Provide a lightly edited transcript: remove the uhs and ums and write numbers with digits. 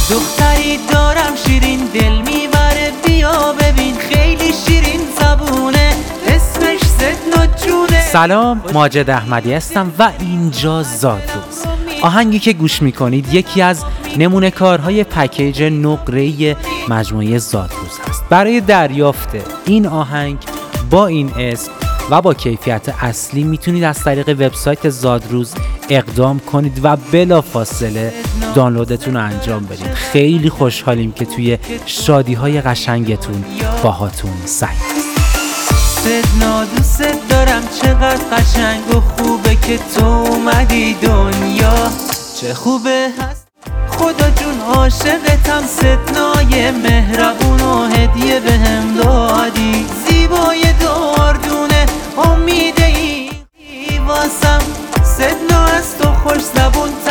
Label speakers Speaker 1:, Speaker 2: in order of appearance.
Speaker 1: دختری دارم شیرین دل میبره، بیا ببین خیلی شیرین زبونه، اسمش زدنا جونه.
Speaker 2: سلام، ماجد احمدی هستم و اینجا زادروز. آهنگی که گوش میکنید یکی از نمونه کارهای پکیج نقره‌ای مجموعه زادروز هست. برای دریافت این آهنگ با این اسم و با کیفیت اصلی میتونید از طریق وبسایت زادروز اقدام کنید و بلافاصله دانلودتون رو انجام بدید. خیلی خوشحالیم که توی شادی‌های قشنگتون باهاتون سعی.
Speaker 1: زدنا دوست دارم، چقدر قشنگ و خوبه که تو اومدی دنیا، چه خوبه هست خدا جون عاشقتم. زدنای مهربون و هدیه بهم دادی، زیبای داردونه امیده ای واسم. زدنا از تو خوش زبون